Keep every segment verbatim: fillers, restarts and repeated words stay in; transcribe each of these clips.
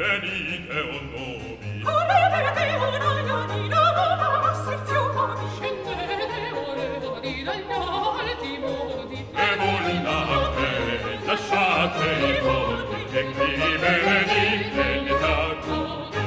benvenite o nomi. Volete una ianina vostri fiumi, Scendete orevoli dagli alti modi, E voi nate, lasciate i conti, e qui benedite l'età gode.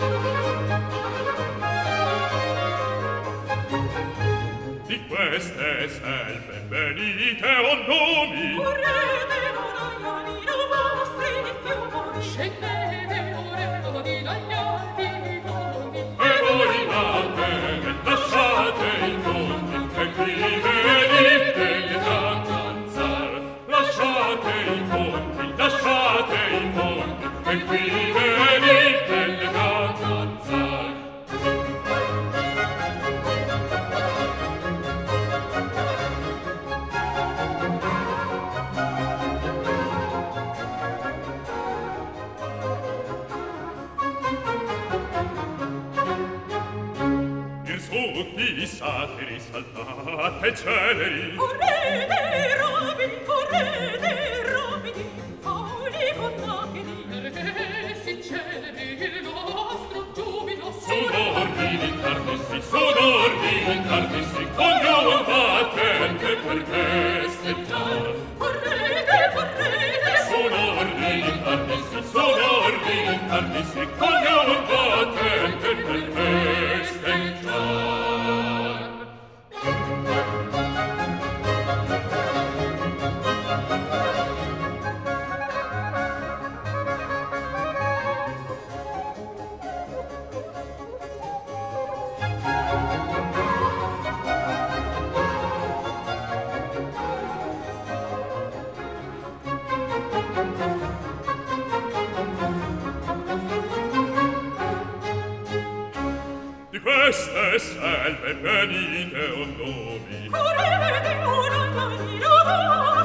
Di queste selve venite o nomi. volete una ianina vostri fiumi, scendete orevoli dagli alti modi, E voi nate, lasciate i conti, e qui venite l'età danzar. Lasciate i conti, lasciate i conti, e qui venite l'età danzar. Tutti satiri saltate celeri, correte rapidi, correte rapidi, foli connachidi, perché si celebri il nostro giubilo. sonordini tarnissi, sonordini tarnissi, ognuno battente per festeggiar. correte, correte, Sonordini tarnissi, sonordini tarnissi, ognuno battente per festeggiar. Di queste selve venite o nomi. volete una ianina